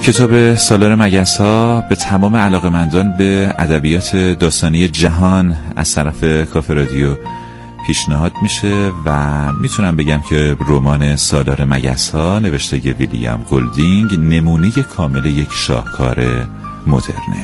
کتاب سالار مگس‌ها به تمام علاقه‌مندان به ادبیات داستانی جهان از طرف کافه رادیو پیشنهاد میشه و میتونم بگم که رمان سالار مگس‌ها نوشته ویلیام گلدینگ نمونه کامل یک شاهکار مدرنه.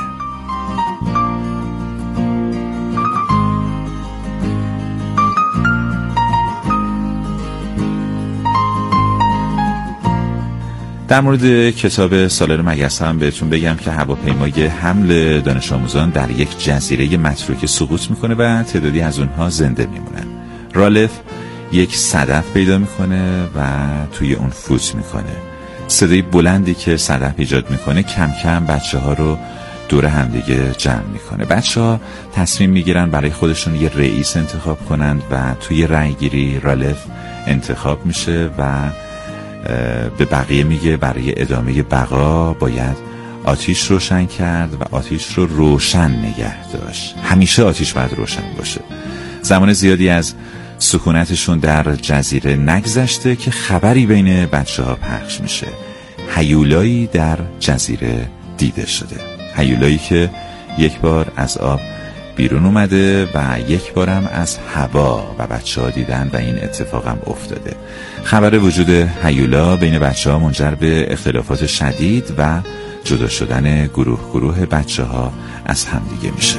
در مورد کتاب سالار مگس‌ها هم بهتون بگم که هواپیمای حمل دانش آموزان در یک جزیره متروکه سقوط میکنه و تعدادی از اونها زنده میمونن. رالف یک صدف پیدا میکنه و توی اون فوت میکنه. صدای بلندی که صدف ایجاد میکنه کم کم بچه ها رو دور همدیگه جمع میکنه. بچه ها تصمیم میگیرن برای خودشون یه رئیس انتخاب کنند و توی رأی گیری رالف انتخاب میشه و به بقیه میگه برای ادامه بقا باید آتیش روشن کرد و آتیش رو روشن نگه داشت. همیشه آتیش باید روشن باشه. زمان زیادی از سکونتشون در جزیره نگذشته که خبری بین بچه ها پخش میشه. هیولایی در جزیره دیده شده. هیولایی که یک بار از آب بیرون اومده و یک بارم از هوا و بچه ها دیدن و این اتفاق هم افتاده. خبر وجود هیولا بین بچه ها منجر به اختلافات شدید و جدا شدن گروه بچه ها از همدیگه میشه.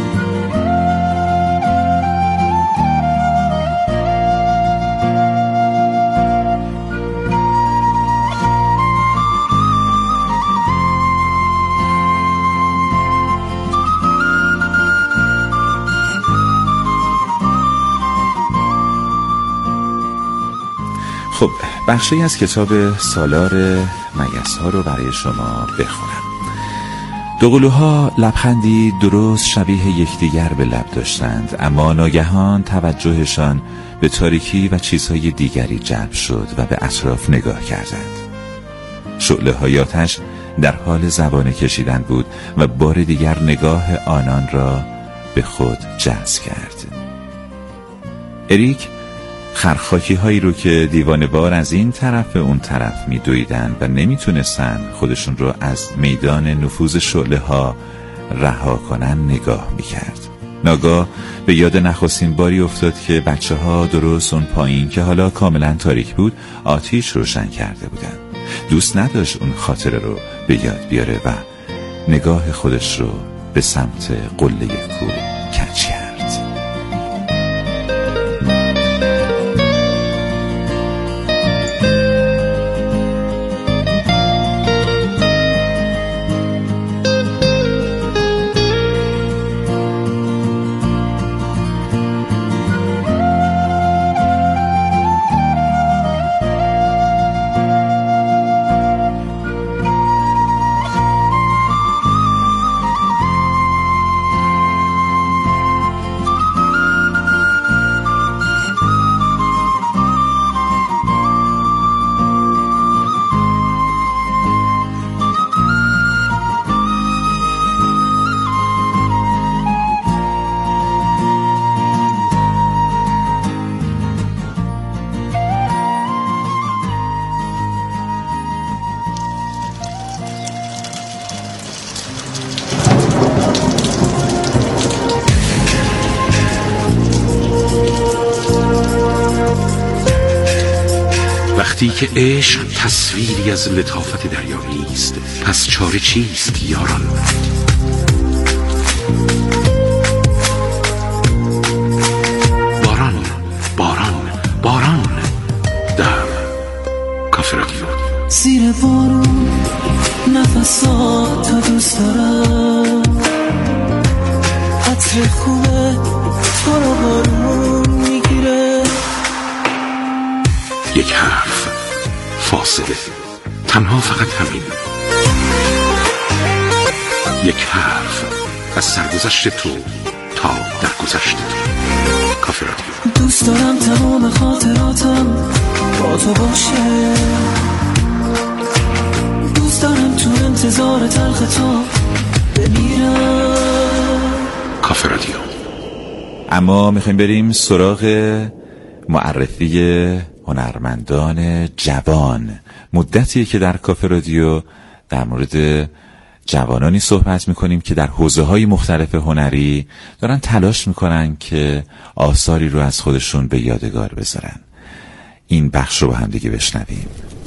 خب بخشی از کتاب سالار مگس‌ها رو برای شما بخونم. دوقلوها لبخندی درست شبیه یکدیگر به لب داشتند، اما ناگهان توجهشان به تاریکی و چیزهای دیگری جلب شد و به اطراف نگاه کردند. شعله‌های آتش در حال زبانه کشیدن بود و بار دیگر نگاه آنان را به خود جذب کرد. اریک خرخاکی هایی رو که دیوانه بار از این طرف به اون طرف می دویدن و نمی تونستن خودشون رو از میدان نفوذ شعله ها رها کنن نگاه می کرد. ناگاه به یاد نخستین باری افتاد که بچه ها درست اون پایین که حالا کاملا تاریک بود آتیش روشن کرده بودن. دوست نداشت اون خاطره رو به یاد بیاره و نگاه خودش رو به سمت قله کوه کج کرد. وقتی که عشق تصویری از لطافت دریایی است، پس چاره چیست یاران؟ باران باران باران در کافه رادیو. زیر بارون نفساتو دوست دارم، عطر خوبه تو رو بارون میگیره. یک حرف، فاصله، تنها فقط همین. یک حرف از سرگذشت تو تا درگذشت تو. کافه رادیو. دوست دارم تمام خاطراتم با تو باشه، دوست دارم تو انتظار تلخ تو بمیرم. کافه رادیو. اما میخوایم بریم سراغ معرفی هنرمندان جوان. مدتیه که در کافه رادیو در مورد جوانانی صحبت میکنیم که در حوزه‌های مختلف هنری دارن تلاش میکنن که آثاری رو از خودشون به یادگار بذارن. این بخش رو با هم دیگه بشنویم.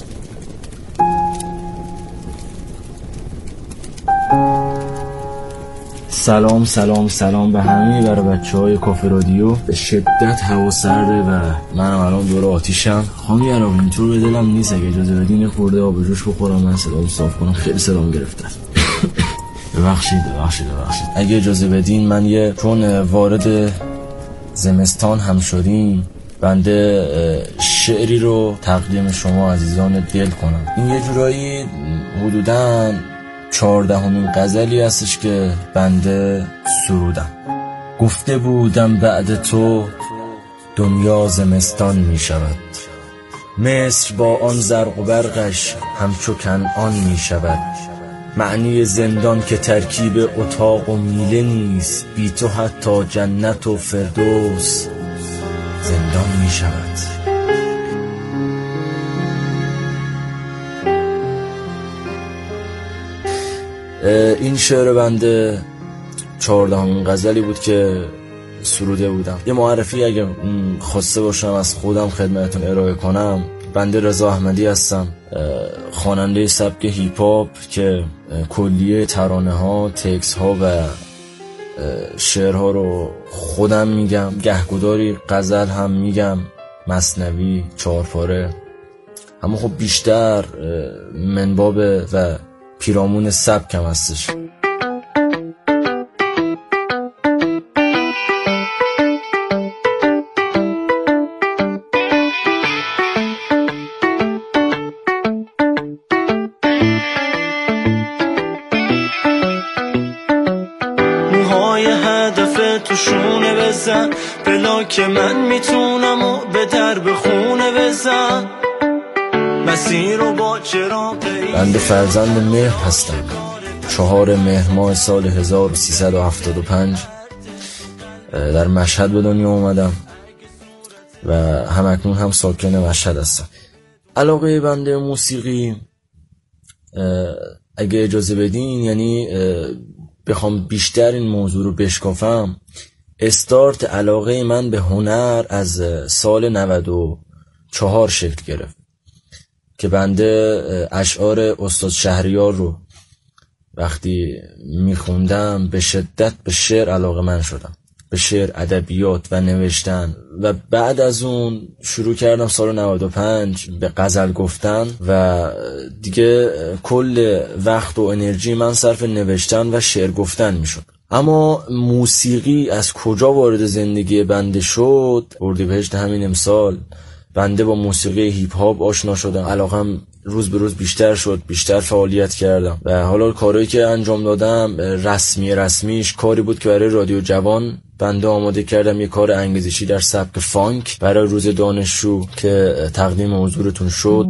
سلام به همه برای بچه‌های کافه رادیو. به شدت هوا سرده و منم الان دور آتیشم. خانم یراقی اینطور به دلم نیست، اگه اجازه بدین خورده آب جوش بخورم من صدامو صاف کنم. خیلی صدام گرفته. ببخشید اگه اجازه بدین من چون وارد زمستان هم شدیم بنده شعری رو تقدیم شما عزیزان دل کنم. این یه جورایی حدوداً 14مین غزلی هستش که بنده سرودم. گفته بودم بعد تو دنیا زمستان می شود، مصر با آن زرق و برقش همچو کنعان می شود. معنی زندان که ترکیب اتاق و میله نیست، بی تو حتی جنت و فردوس زندان می شود. این شعر بنده 14مین غزلی بود که سروده بودم. یه معرفی اگه خواسته باشم از خودم خدمتتون ارائه کنم، بنده رضا احمدی هستم، خواننده سبک هیپ هاپ که کلیه ترانه ها، تکس ها و شعرها رو خودم میگم، گهگداری غزل هم میگم، مثنوی، چهارپاره، اما خب بیشتر منباب و پیرامون سبک هم هستش. موهای هدف تو شونه بزن، بلا که من میتونم و به درب خونه بزن. مسیر رو با چرا بنده فرزند مهر هستم. 4 مهر ماه سال 1375 در مشهد به دنیا اومدم و همکنون هم ساکن مشهد هستم. علاقه بنده موسیقی، اگه اجازه بدین، یعنی بخوام بیشتر این موضوع رو بشکافم، استارت علاقه من به هنر از سال 94 شکل گرفت که بنده اشعار استاد شهریار رو وقتی میخوندم به شدت به شعر علاقه من شدم، به شعر، ادبیات و نوشتن، و بعد از اون شروع کردم سال 95 به غزل گفتن و دیگه کل وقت و انرژی من صرف نوشتن و شعر گفتن میشد. اما موسیقی از کجا وارد زندگی بنده شد؟ اردیبهشت همین امسال بنده با موسیقی هیپ هاپ آشنا شدم. علاقم روز به روز بیشتر شد، بیشتر فعالیت کردم و حالا کارهایی که انجام دادم رسمیش کاری بود که برای رادیو جوان بنده آماده کردم، یه کار انگیزشی در سبک فانک برای روز دانشجو که تقدیم حضورتون شد.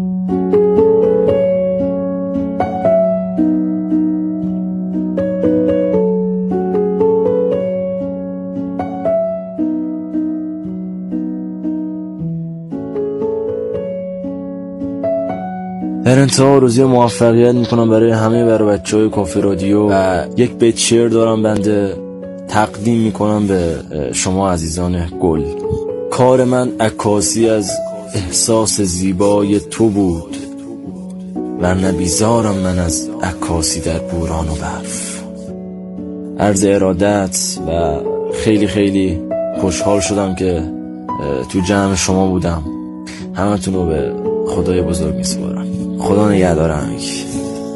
در انتها آرزوی موفقیت میکنم برای بچه‌های کافه رادیو و یک بیت شعر دارم بنده تقدیم میکنم به شما عزیزان گل. کار من عکاسی از احساس زیبای تو بود، ورنه بیزارم من از عکاسی در بوران و برف. عرض ارادت و خیلی خیلی خوشحال شدم که تو جمع شما بودم. همتون رو به خدای بزرگ میسپارم. خدا نگهدار همگی.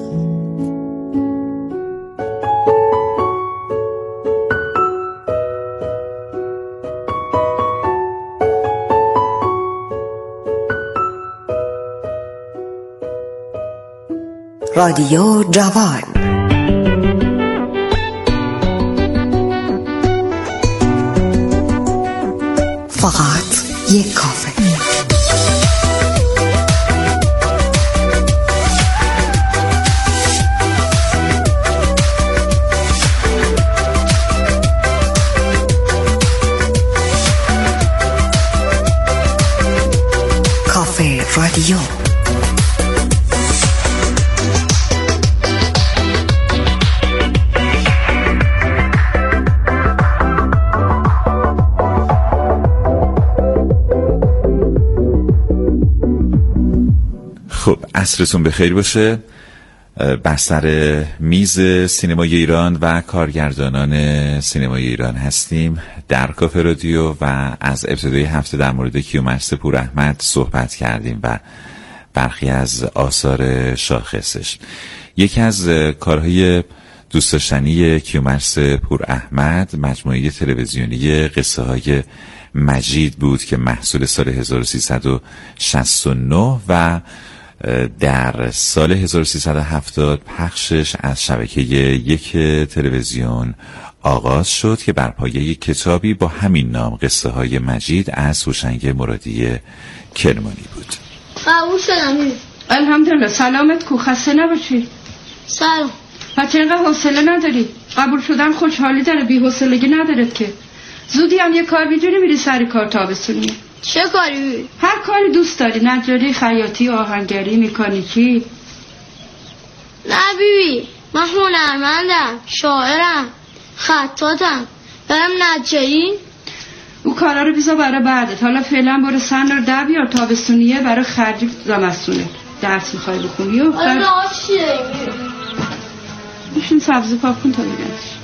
رادیو جوان، فقط یک کافه. کافه رادیو. عصرتون بخیر باشه. بر سر میز سینمای ایران و کارگردانان سینمای ایران هستیم در کافه رادیو و از ابتدای هفته در مورد کیومرث پوراحمد صحبت کردیم و برخی از آثار شاخصش. یکی از کارهای دوست داشتنی کیومرث پوراحمد مجموعه تلویزیونی قصه های مجید بود که محصول سال 1369 و در سال 1370 پخشش از شبکه یک تلویزیون آغاز شد که بر پایه کتابی با همین نام قصه های مجید از هوشنگ مرادی کرمانی بود. قبول شدم. الحمدلله. سلامت کو، خسته نباشی. سلام. پس اینقدر حوصله نداری؟ قبول شدن خوشحالی داره، بی حوصلگی نداره که. زودی هم یه کار میدونی میری سر کار تابستونی. چه کاری؟ هر کاری دوست داری، نجاری، خیاطی، آهنگری، مکانیکی. نه بیبی، من هنرمندم، شاعرم، خطاطم، برم نجاری. او کارا رو بیزا برای بعدت. حالا فعلا برو سن رو در بیار، تابستونیه برای خرجی زمستونه. درس میخوای بخونی و حالا نهارش چی داری؟ میشون سبزی پاک کن تا میرم.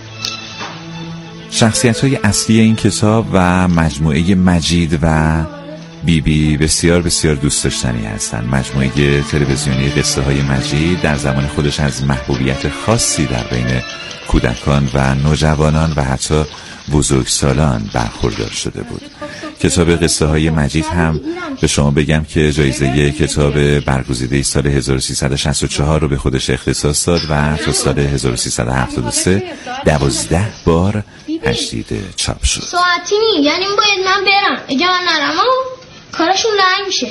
شخصیت‌های اصلی این کتاب و مجموعه مجید و بیبی بسیار بسیار دوست داشتنی هستند. مجموعه تلویزیونی قصه های مجید در زمان خودش از محبوبیت خاصی در بین کودکان و نوجوانان و حتی بزرگسالان برخوردار شده بود. کتاب قصه های مجید هم به شما بگم که جایزه کتاب برگزیده سال 1364 رو به خودش اختصاص داد و تا سال 1373 12 بار تجدید چاپ شد. ساعتی نی، یعنی باید من برم. اگه من نرم کارشون لنگ میشه.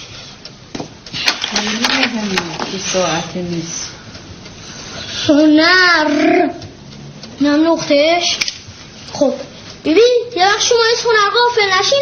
ساعتی نیست. هنر نم نقطهش. خب ببین یه وقت شما از هنر غافل نشین.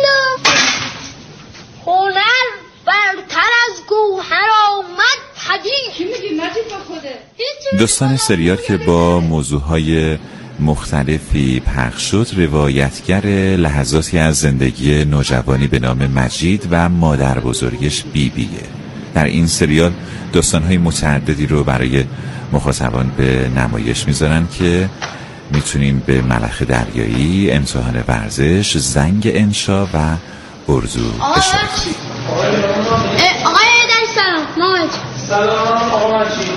هنر برتر از گوهر آمد پدید. چی میگی مجید با خوده؟ داستان سریال که با موضوعهای مختلفی پخش شد روایتگر لحظاتی از زندگی نوجوانی به نام مجید و مادر بزرگش بیبیه. در این سریال داستانهای متعددی رو برای مخاطبان به نمایش میذارن که میتونیم به ملخ دریایی، امتحان ورزش، زنگ انشا و اردو بشنویم. آقای ایدن سلام. محمد سلام آقا مجید.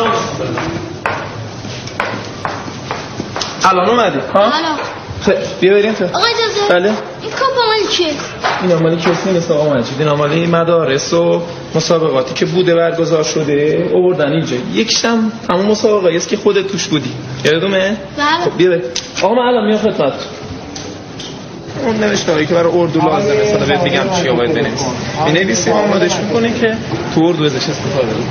الان اومدی؟ ها؟ خیلی بیا بریم تو. آقا اجازه. بله. این کاپ مال کیه؟ این مال کسی نیست آقا مجید. این مال مدارس و مسابقاتی که بوده برگزار شده آوردن اینجا. یکیشم همون مسابقه است که خودت توش بودی. یادمه؟ بله. خب بیا بریم. آقا من الان میام خدمت. اون نوشته‌ای که برای اردو لازمه مثلا بهت میگم چیا باید بنویسی. می‌نویسی آمادهش می‌کنی که تو اردو ازش استفاده کنی.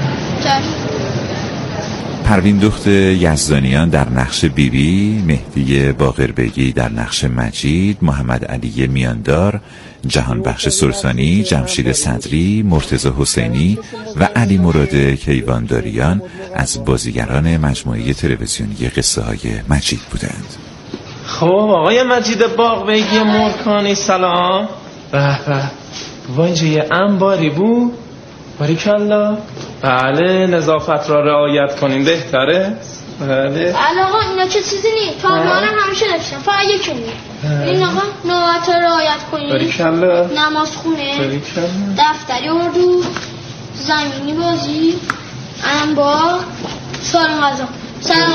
پروین دخت یزدانیان در نقش بیبی، مهدی باقربگی در نقش مجید، محمد علی میاندار، جهانبخش سلطانی، جمشید صدری، مرتضی حسینی و علی مراد کیوانداریان از بازیگران مجموعه تلویزیونی قصه های مجید بودند. خب آقای مجید باقربگی مرکانی سلام. به به بابا اینجا یه انباری بود. باریکالله. بله نظافت را رعایت کنیم بهتره. بله آقا اینا چه چیزی نیست. پاهلوانم همیشه داشتم. فقط یکی نیست. این آقا نوبت را رعایت کنیم. باریکالله. نماز خونه. باریکالله. دفتری اردو. زمینی بازی. انبار. سالن غذا. سلام.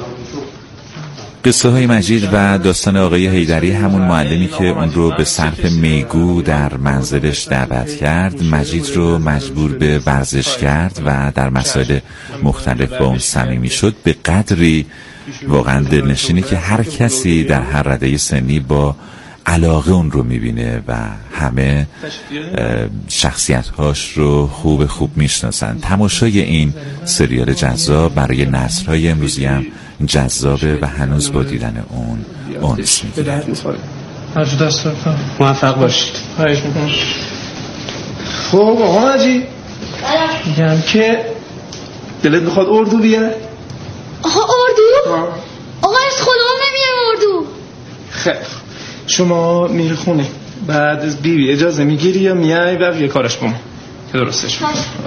قصه های مجید و داستان آقای حیدری همون معلمی که اون رو به صرف میگو در منزلش دعوت کرد، مجید رو مجبور به ورزش کرد و در مسائل مختلف با اون صمیمی شد به قدری واقعا دلنشینه که هر کسی در هر رده سنی با علاقه اون رو میبینه و همه شخصیت‌هاش رو خوب میشناسن. تماشای این سریال جذاب برای نسل‌های امروزی هم جذابه و هنوز با دیدن اون اونس میگیره. هرچه دست کنم موفق باشید. خواهش میکنم. خب آقا مجید میگم که دلت میخواد اردو بیاد؟ آقا اردو؟ آقا از خودمون نمیرم اردو. خیلی شما میری خونه بعد از بیبی اجازه میگیری یا میای بقیه کارش بمون که درستش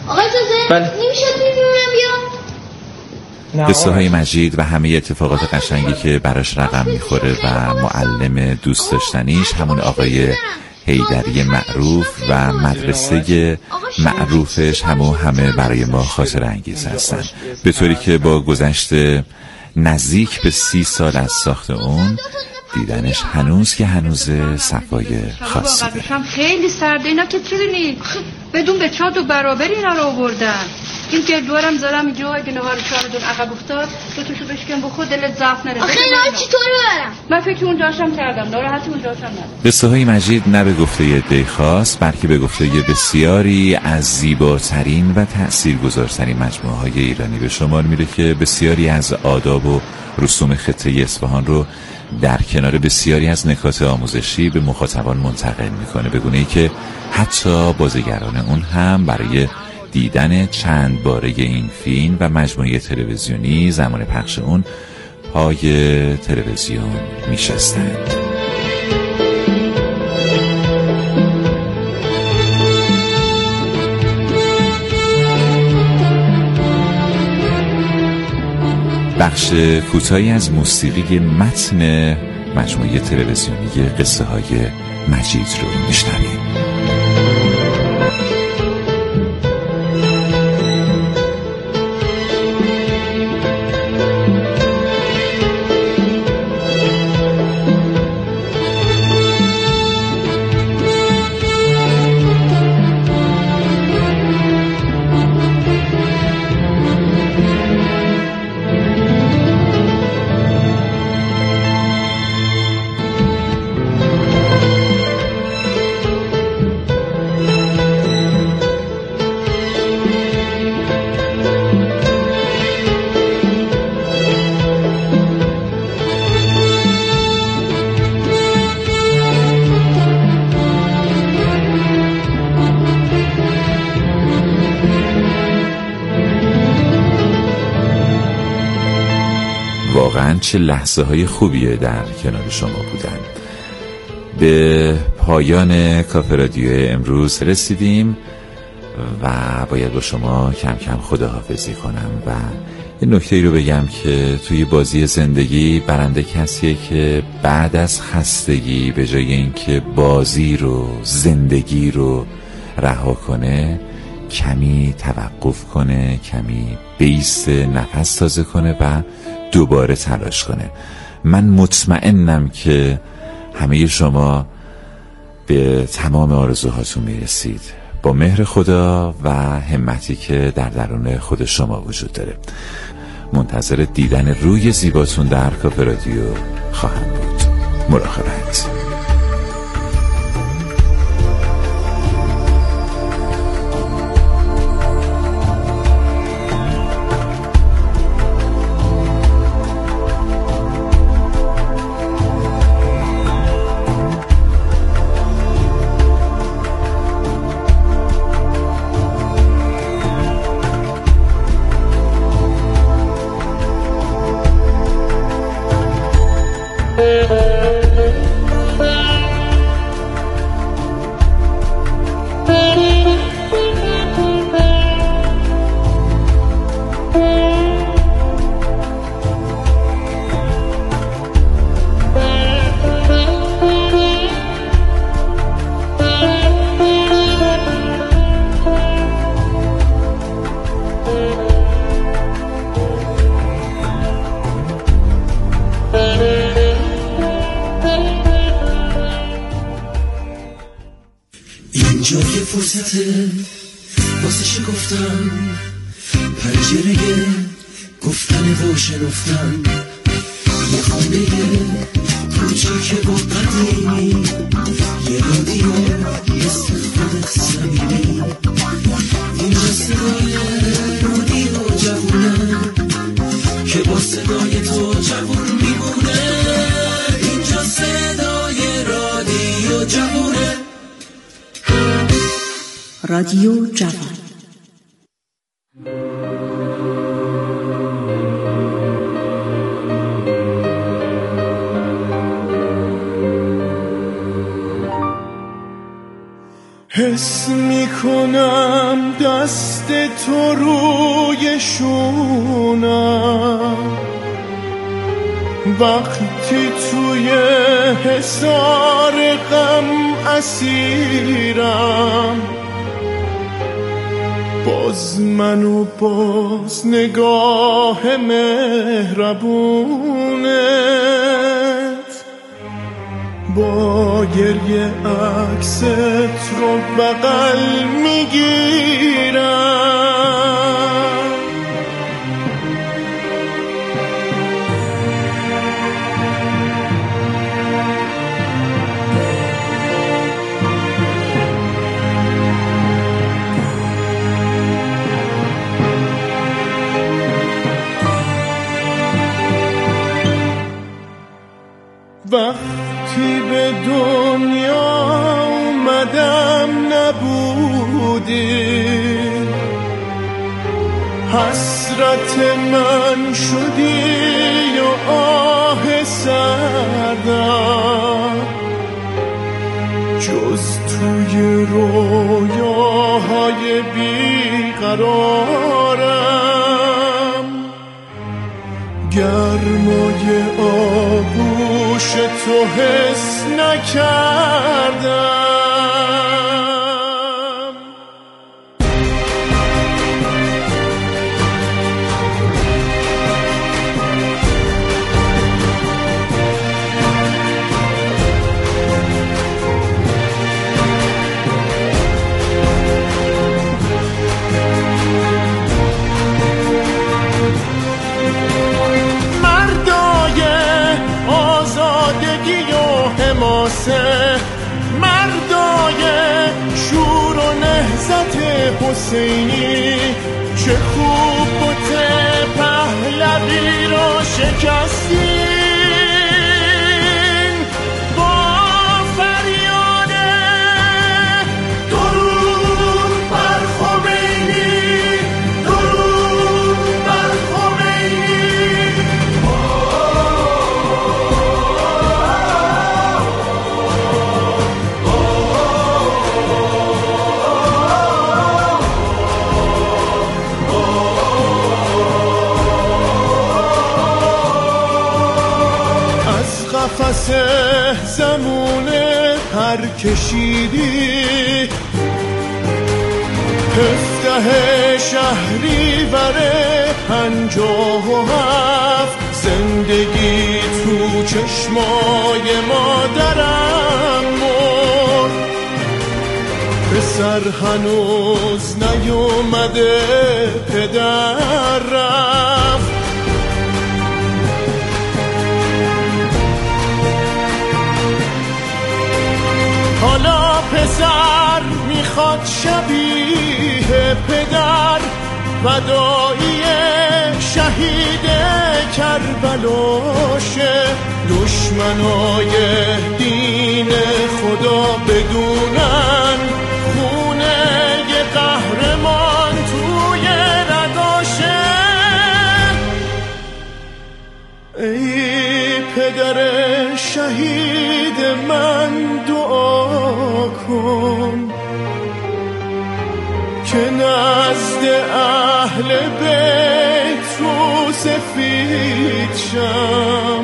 آقای تازه بله. نمیشه بیرونم بیا؟ قصه های مجید و همه اتفاقات قشنگی که براش رقم میخوره و معلم دوست داشتنیش همون آقای حیدری معروف و مدرسه معروفش همه برای ما خاطر انگیز هستن، به طوری که با گذشت نزدیک به 30 سال از ساخت اون دیدنش هنوز صفای خاصی داره. خیلی سرده اینا که چیزی بدون به چاد و برابر اینا رو آوردن. این گردوارم زدم اینجا اگه نهار شامتون عقب افتاد دوتاشو بشکن بخود دلت ضعف نره. آخه اینا چطوری برم؟ من فکر اون داشتم کردم ناراحتی اون داشتم ندارم. قصه های مجید نه به گفته عده خاص بلکه به گفته بسیاری از زیباترین و تأثیرگذارترین مجموعه های ایرانی به شمار میره که بسیاری از آداب و رسوم خطه اصفهان رو در کنار بسیاری از نکات آموزشی به مخاطبان منتقل میکنه، به گونه‌ای که حتی بازیگران اون هم برای دیدن چند باره این فیلم و مجموعه تلویزیونی زمان پخش اون پای تلویزیون میشستند. بخش کوتاهی از موسیقی متن مجموعه تلویزیونی قصه های مجید رو میشنویم. واقعا چه لحظه های خوبیه در کنار شما بودن. به پایان کافه رادیو امروز رسیدیم و باید با شما کم کم خداحافظی کنم و یه نکته رو بگم که توی بازی زندگی برنده کسیه که بعد از خستگی به جای اینکه بازی رو زندگی رو رها کنه کمی توقف کنه، کمی بیسته، نفس تازه کنه و دوباره تلاش کنه. من مطمئنم که همه شما به تمام آرزوهاتون میرسید با مهر خدا و همتی که در درون خود شما وجود داره. منتظر دیدن روی زیباتون در کافه رادیو خواهم بود. مراقبت. اینجا یه فرصته واسه شکفتن پنجره گفتن و شنفتن یه خونه کوچیک و قدیمی یه رادیو مثل خودت صمیمی اینجا صدای رادیو جوونه که با صدای تو جوون میمونه اینجا صدای رادیو جوونه رادیو جوان. حس میکنم دست تو روی شونم وقتی توی حصار غم اسیرم باز منو باز نگاه مهربونت با گریه عکست رو بغل میگیرم وقتی به دنیا اومدم نبودی حسرت من شدی و آه سردم جز توی رویاهای بیقرارم گرمای آغوش تو حس نکردم مردای شور و نهضت حسینی چه خوب بت پهلوی رو شکستین با فریاد درود بر خمینی درود بر خمینی قفس زمونه پر کشیدی 17 شهریور 57 زندگی تو چشمای مادرم مرد پسر هنوز نیومده پدر رفت حالا پسر میخواد شبیه پدر فدایی شهید کربلاشه دشمنای دین خدا بدونن خونه ی قهرمان توی رگاشه ای پدر شهید من دعا کن که نزد اهل بیت رو سفید شم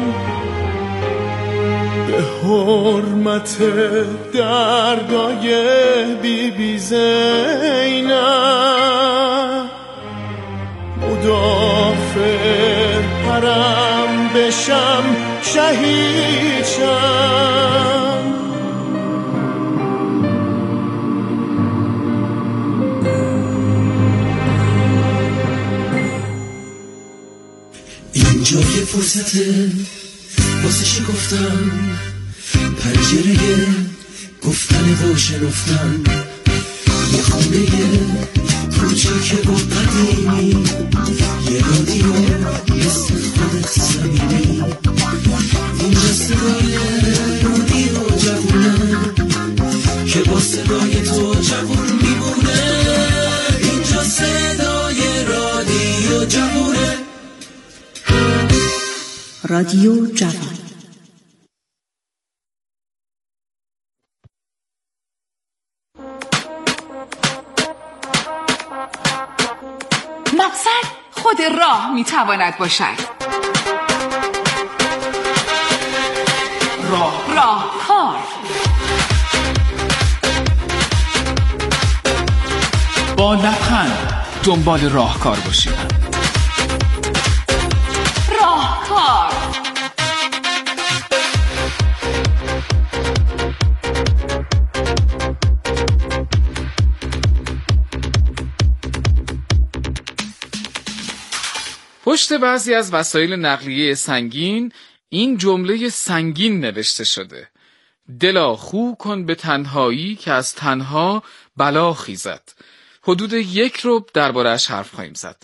به حرمت درگاه بی بی زینب مدافع حرم بشم شهید شم اینجا یه فرصته واسه شکفتن پنجره گفتن و شنفتن یه خونه کوچیک و قدیمی یه رادیو مثل خودت زمینی اینجا صدای رادیو جوونه که با صدای تو جوون میمونه اینجا صدای رادیو جوونه رادیو جوان. خود راه میتواند باشد. راهکار. با لبخند دنبال راهکار باشید. راهکار. پشت بعضی از وسایل نقلیه سنگین این جمله سنگین نوشته شده: دلا خو کن به تنهایی که از تنها بلا خیزد. حدود 1 ربع درباره‌اش حرف خواهیم زد.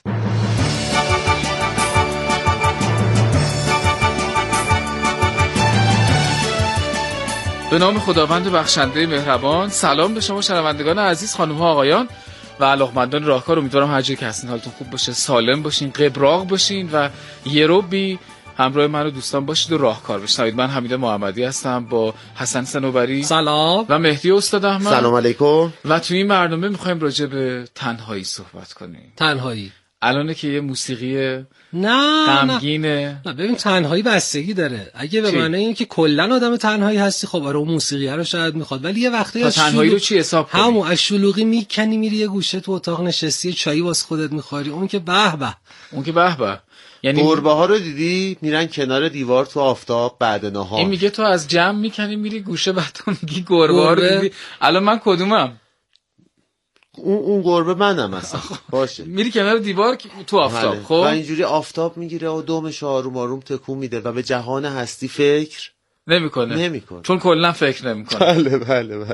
به نام خداوند بخشنده مهربان. سلام به شما شنوندگان عزیز، خانم‌ها، آقایان و علاقمندان راهکار. امیدوارم هر جایی که هستین حالتون خوب باشه، سالم باشین، قبراق باشین و یه ربی همراه من و دوستان باشید و راهکار بشنوید. من حمید محمدی هستم با حسن صنوبری سلام و مهدی استاد احمد سلام علیکم. و توی این برنامه می‌خوایم راجع به تنهایی صحبت کنیم. تنهایی الانه که یه موسیقی غمگینه. نه ببین، تنهایی بستگی داره. اگه به معنی این که کلا آدم تنهایی هستی، خب آره اون موسیقی رو شاید میخواد، ولی یه وقتی از تنهایی رو چی حساب کنی؟ همون از شلوغی میکنی میری یه گوشه تو اتاق نشستی، چایی واسه خودت میخوری، اون که به به. یعنی گربه ها رو دیدی میرن کنار دیوار تو آفتاب بعد نهار. این میگه تو از جمع میکنی میری گوشه، بعد تو میگی گربه ها رو دیدی. الان من کدومم؟ اون گربه منم اصلا. باشه. میری کنار دیوار تو آفتاب. خب و اینجوری آفتاب میگیره و دومش آروم آروم تکون میده و به جهان هستی فکر نمیکنه. چون کلا فکر نمیکنه. بله.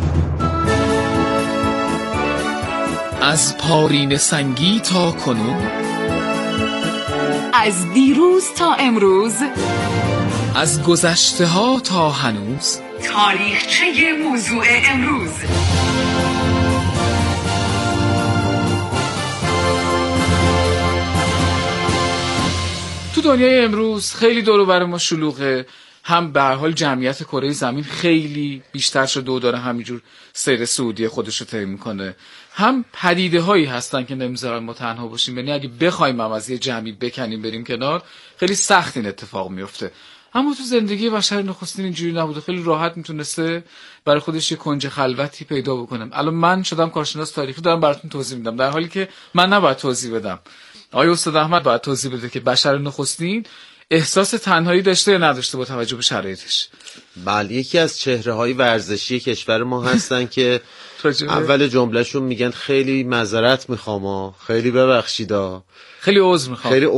از پارین سنگی تا کنون، از دیروز تا امروز، از گذشته ها تا هنوز، تاریخچه موضوع امروز. تو دنیای امروز خیلی دور و بر ما شلوغه. هم به هر حال جمعیت کره زمین خیلی بیشتر شده و داره همینجور سیر سعودی خودش رو طی میکنه. هم پدیده هایی هستن که نمیذارن ما تنها باشیم. یعنی اگه بخوایم هم از یه جمعی بکنیم بریم کنار، خیلی سخت این اتفاق میفته. اما تو زندگی بشر نخستین اینجوری نبوده. خیلی راحت میتونسته برای خودش یه کنج خلوتی پیدا بکنه. الان من شدم کارشناس تاریخی، دارم براتون توضیح میدم، در حالی که من نباید توضیح بدم. آقای استاد احمد باید توضیح بده که بشر نخستین احساس تنهایی داشته یا نداشته با توجه به شرایطش. بله، یکی از چهره‌های ورزشی کشور ما هستن که اول جملهشون میگن خیلی معذرت میخوام، خیلی ببخشیدا، خیلی عذر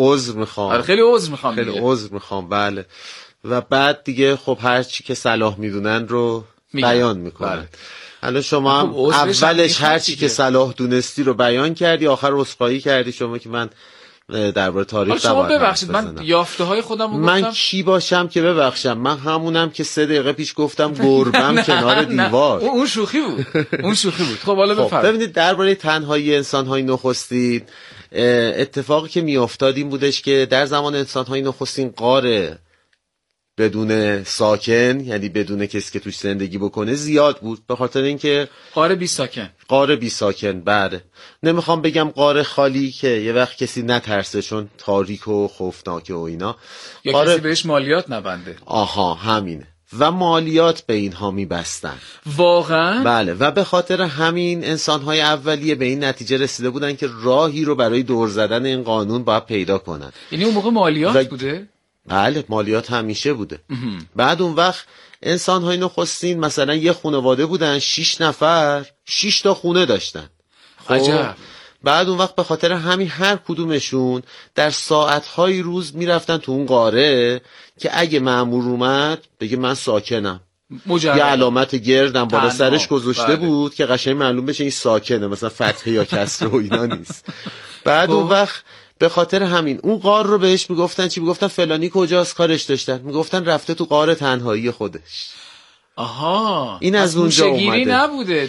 میخوام. بله. و بعد دیگه خب هر چی که صلاح میدونن رو بیان میکنن. حالا شما هم اولش هر چی که صلاح دونستی رو بیان کردی، آخر عذرخواهی کردی. شما که من درباره تاریخ شما ببخشید، من یافته های خودم رو گفتم. من کی باشم که ببخشم؟ من همونم که 3 دقیقه پیش گفتم گربم کنار دیوار. اون شوخی بود. خب حالا بفرمایید. ببینید درباره تنهایی انسان‌های نخستین اتفاقی که میافتاد این بودش که در زمان انسان‌های نخستین غار بدون ساکن، یعنی بدون کسی که توش زندگی بکنه، زیاد بود. به خاطر اینکه غار بی ساکن. بله. نمیخوام بگم غار خالی که یه وقت کسی نترسه چون تاریک و خوفناکه و اینا، یا کسی بهش مالیات نبنده. آها همینه. و مالیات به اینها میبستن واقعا. بله. و به خاطر همین انسان‌های اولیه به این نتیجه رسیده بودن که راهی رو برای دور زدن این قانون باید پیدا کنن. یعنی اون موقع مالیات بوده؟ بله، مالیات همیشه بوده. بعد اون وقت انسان‌های نخستین مثلا یه خانواده بودن، 6 نفر، 6 تا خونه داشتن. عجب. بعد اون وقت به خاطر همین هر کدومشون در ساعت‌های روز میرفتن تو اون قاره که اگه مأمور اومد بگه من ساکنم، یه علامت گردم بالا سرش گذاشته بود که قشنگ معلوم بشه این ساکنه، مثلا فتحه یا کسره و اینا نیست. بعد اون وقت به خاطر همین اون غار رو بهش میگفتن چی؟ میگفتن فلانی کجاست؟ کارش داشتن میگفتن رفته تو غار تنهایی خودش. آها، این از اونجا اومده. نبوده.